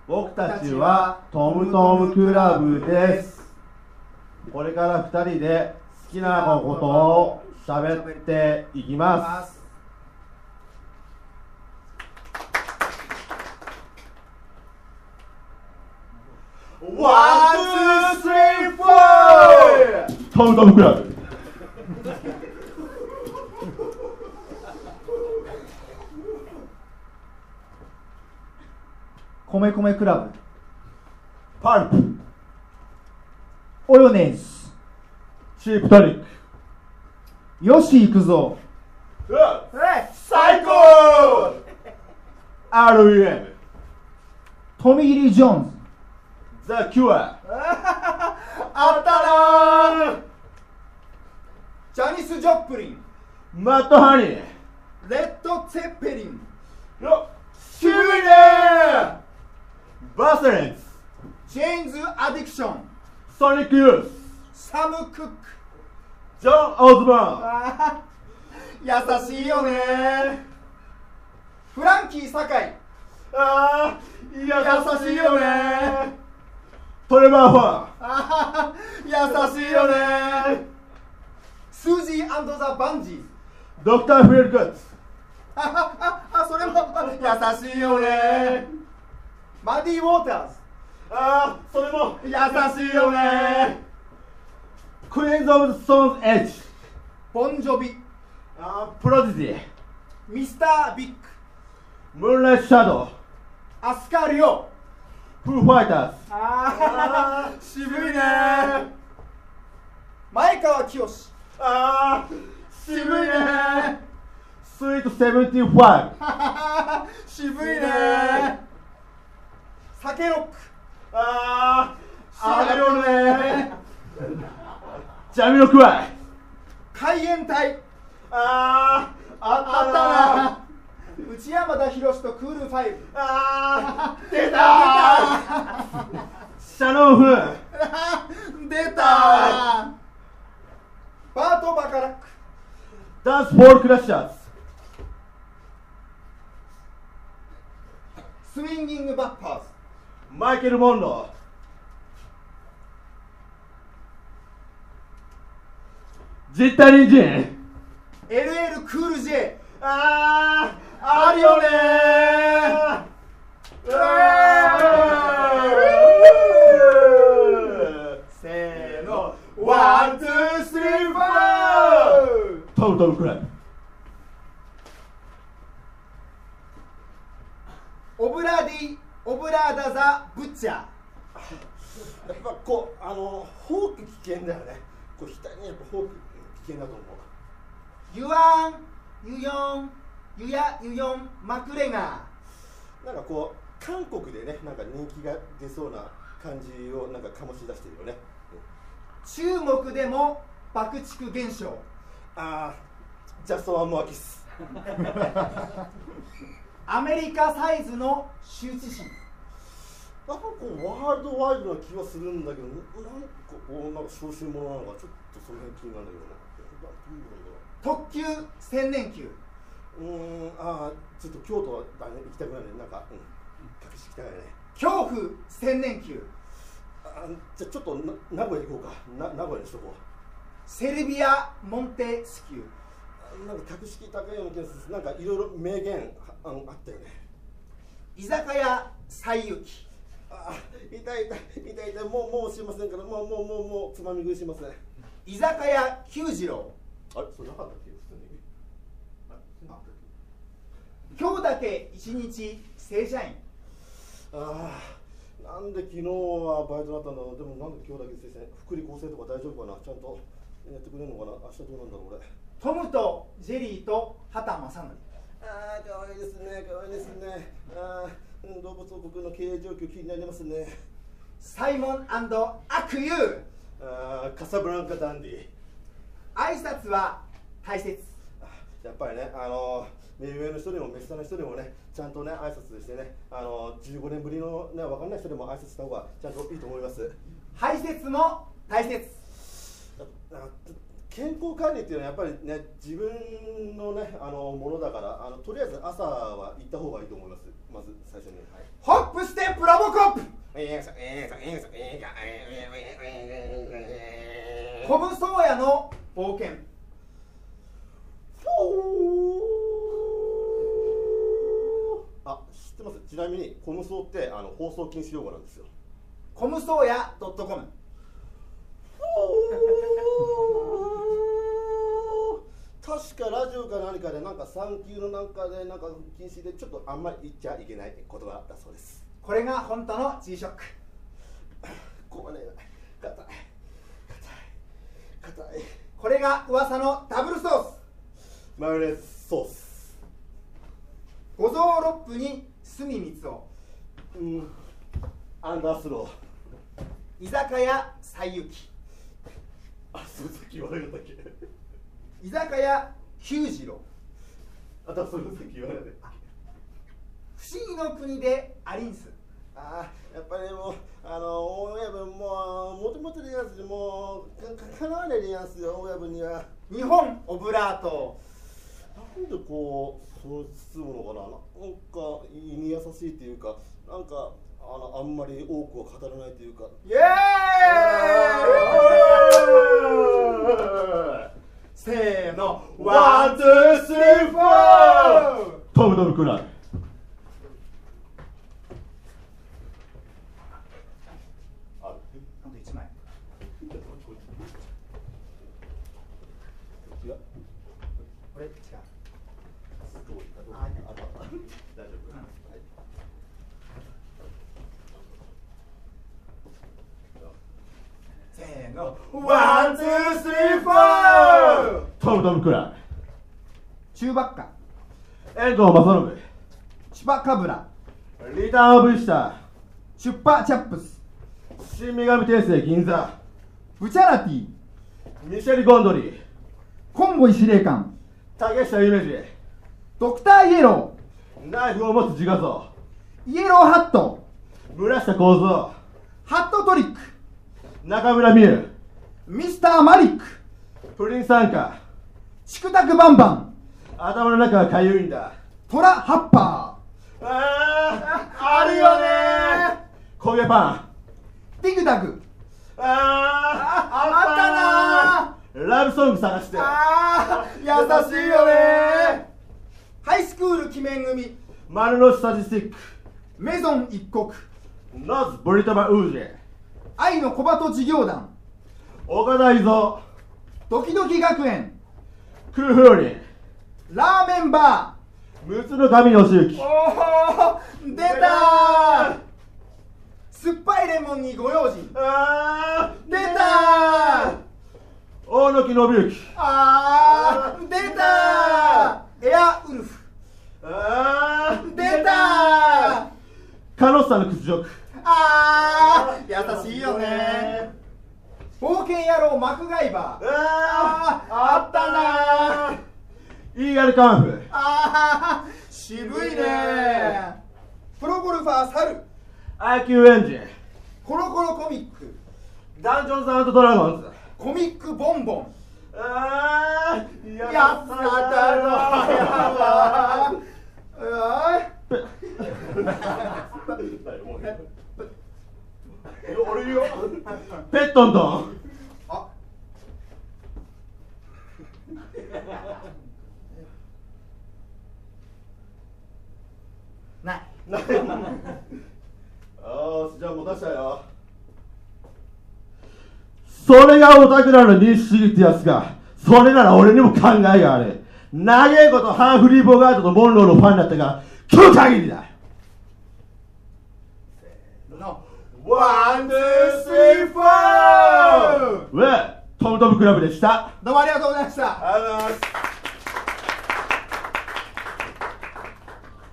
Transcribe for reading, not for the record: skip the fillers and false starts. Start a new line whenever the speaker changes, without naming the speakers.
僕たちはトムトムクラブです。これから2人で好きなことを喋っていきます。ワン、ツー、スリー、フォー！トムトムクラブ。
米米クラブ。
パルプ。
オヨネーズ。
チープトニック。
よし行くぞ。
最高！ REM。
トミー・リー・ジョーンズ。
ザ・キュア。
あったなー。ジャニス・ジョプリン。
マット・ハニー。
レッド・ツェッペリン。
渋いねー。バスレンズ。
ジェーンズ・アディクション。
ソニック・ユース。
サム・クック。
ジョン・オズボーン。
優しいよねー。フランキー・サカイ。
優しいよねー。トレバー・ファー。
優しいよねー。スージー&ザ・バンジー。
ドクター・フィール・グッズ。
それも優しいよね。マディ・ウォーターズ。
それも
優しいよね。
クイーンズ・オブ・ストーンズ・エッジ。
ボンジョビ。
プロディジー。
ミスター・ビッグ。
ムーンライト・シャドウ。
アスカ・リオ。
フー・ファイターズ。
渋いね。前川清。
渋いね。スイート75。
渋いね。酒ロック。
あるよね。ジャミロクワイ。
海援隊。
あったな。
内山田博とクールファイブ。
出たー。シャノンフ
ン。出たー。バート・バカラック。
ダンス・フォール・クラッシャーズ。
スウィンギング・バッパーズ。
マイケル・モンロー。ジッタリンジン。
LL クール J。
あるよねー。せーの。ワン、ツー、スリー、フォー！トムトムクラブ。
オブラディ・オブラーダ・ザ・ブッチャー。
やっぱこうフォーク危険だよね。こう額にやっぱフォーク危険だと思う。
ユアン・ユヨン・ユヤ・ユヨン・マクレガ
ー。なんかこう韓国でね、なんか人気が出そうな感じをなんか醸し出してるよね。
中国でも爆竹現象。
ジャストワンモアキス。
アメリカサイズの羞恥心。
なんかこうワールドワイドな気はするんだけど、なんか小心者なのかちょっとその辺気になるんだけどな。
特急千年級。
ちょっと京都はだね、行きたくないね。なんか隠しきたいね。
恐怖千年級。
じゃあちょっと名古屋行こうか。名古屋にしとこう。
セルビア・モンテスキュー。
なんか格式高いような気がする。なんかいろいろ名言あったよね。
居酒屋西行。
痛い。もうしませんから、もうつまみ食いしません。
居酒屋久次郎。
それなかったっけ？普通に。
今日だけ一日正社員。
なんで昨日はバイトだったんだろう。でもなんで今日だけ正社員。福利厚生とか大丈夫かな。ちゃんとやってくれるのかな。明日どうなんだろう俺。
トムとジェリーと畑正則。
かわいいですね。動物王国の経営状況気になりますね。
サイモン&アクユー。
カサブランカ・ダンディ。
挨拶は大切。
やっぱりね、目上の人にも目下の人にもね、ちゃんとね挨拶してね、15年ぶりのね分かんない人でも挨拶した方がちゃんといいと思います。
排泄も大切。
健康管理っていうのはやっぱりね、自分のねものだから、とりあえず朝は行った方がいいと思います。まず最初に。
ホップステップラボコン。
コブソーヤの冒険。
あ、知ってます。ちなみにコムソーって放送禁止用語なんですよ。
コムソーヤ .com。
確かラジオか何かでなんか産休のなんかでなんか禁止でちょっとあんまり言っちゃいけない言葉だそうです。
これが本当の G ショック。
こうね、硬い硬い。
これが噂のダブルソース。
マヨネーズソース。
五臓六腑に炭光雄。
アンダースロ
居酒屋西行。
ー。あ、そうさっき言われるんだっけ。
居酒屋久次郎。
あとそれさっき言われる。
不思議の国でアリンス。
ああ、やっぱりもう親分ももともとでやんすでもうかなわないでやんすよ親分には。
日本オブラート。
なんでこうそう包むのかな。なんか胃に優しいっていうか、なんかあんまり多くは語らないというか。
イエーイ。せーの、ワンツースリーフォー。
トムトムクラブ。
あと1枚。これ違う。
大丈夫。
せーの、ワンツースリーフォー。
トムトムクラ
チューバッカ。
ブ。遠藤正信。
チュパカブラ。
リターンオブイスタ
チュッパチャップス。
ー。新女神転生銀座。
ブチャラティ。
ミシェル・ゴンドリー。
コンボイ司令官。
竹下夢二。
ドクターイエロ
ナイフを持つ自画像。
ー。イエローハット。
村下幸三。
ハットトリック。
中村美優。
ミスターマリック。
プリン参加。
チクタクバンバン。
頭の中がかゆいんだ。
トラハッパ
あるよねー。焦げパ
ー。ディグダグ。
あったなー。ラブソング探して。
優しいよね。ハイスクール鬼面組。
丸の内サディスティック。
メゾン一国。
ノズブリトマウージェ。
愛の小鳩事業団。
岡田伊蔵。
ドキドキ学園。
クーフーリン。
ラーメンバ
六つの神の周期。
ー。おー、出たー。酸っぱいレモンにご用心。出たー。
大野木信之。
出たー。エアウルフ。出たー。
カノッサの屈辱。
優しいよね。冒険野郎マクガイバー。
あったなー。イーガルカンフ。
渋いね。プロゴルファーサル。
IQ エンジン。
コロコロコミック。
ダンジョンズ&ドラゴンズ。
コミックボンボン。
や
やったー。
俺よ。ペットントン。
ない。
じゃあ持たしたよ。
それがオタクらの民主主義ってやつか。それなら俺にも考えがある。長えことハンフリー・ボガートとモンローのファンだったから今日限りだ。
ワン、ツー、スリー、フォー。
トムトムクラブでした。
どうもありがとうございました。
ありがとうございます。